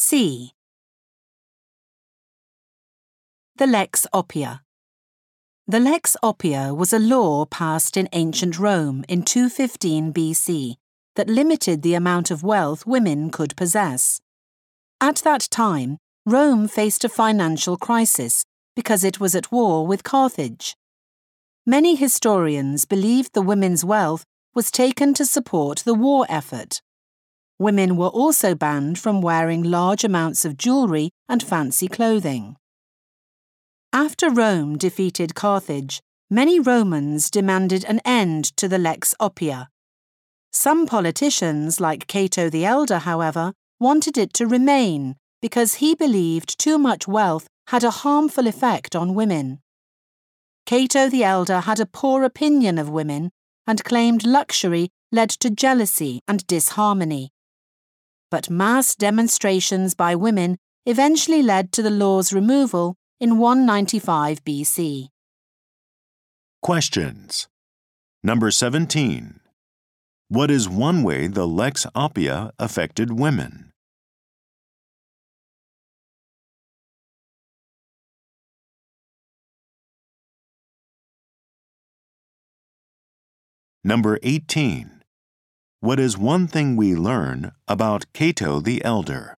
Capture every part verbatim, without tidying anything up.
C. The Lex Oppia. The Lex Oppia was a law passed in ancient Rome in two fifteen B C that limited the amount of wealth women could possess. At that time, Rome faced a financial crisis because it was at war with Carthage. Many historians believed the women's wealth was taken to support the war effort. Women were also banned from wearing large amounts of jewelry and fancy clothing. After Rome defeated Carthage, many Romans demanded an end to the Lex Oppia. Some politicians, like Cato the Elder, however, wanted it to remain because he believed too much wealth had a harmful effect on women. Cato the Elder had a poor opinion of women and claimed luxury led to jealousy and disharmony. But mass demonstrations by women eventually led to the law's removal in one ninety-five B C. Questions. Number seventeen. What is one way the Lex Oppia affected women? Number eighteen. What is one thing we learn about Cato the Elder?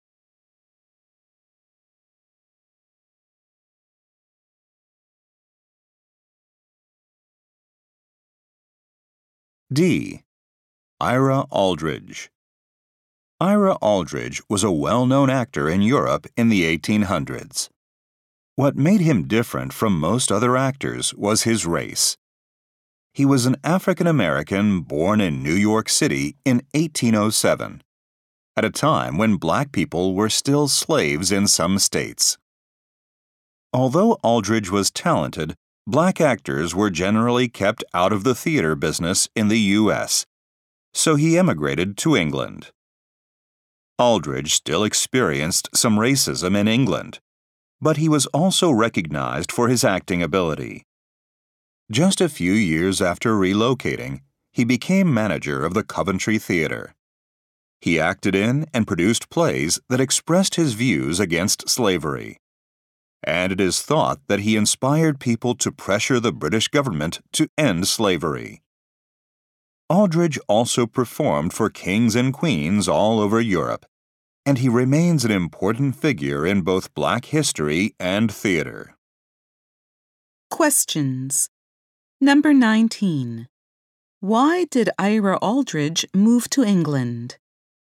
D. Ira Aldridge. Ira Aldridge was a well-known actor in Europe in the eighteen hundreds. What made him different from most other actors was his race. He was an African-American born in New York City in eighteen oh seven, at a time when black people were still slaves in some states. Although Aldridge was talented, black actors were generally kept out of the theater business in the U S, so he emigrated to England. Aldridge still experienced some racism in England, but he was also recognized for his acting ability. Just a few years after relocating, he became manager of the Coventry Theatre. He acted in and produced plays that expressed his views against slavery. And it is thought that he inspired people to pressure the British government to end slavery. Aldridge also performed for kings and queens all over Europe, and he remains an important figure in both black history and theater. Questions. Number nineteen. Why did Ira Aldridge move to England?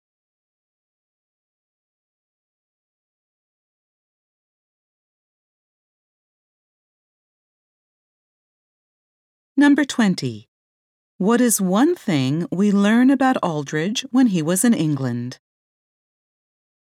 Number twenty. What is one thing we learn about Aldridge when he was in England?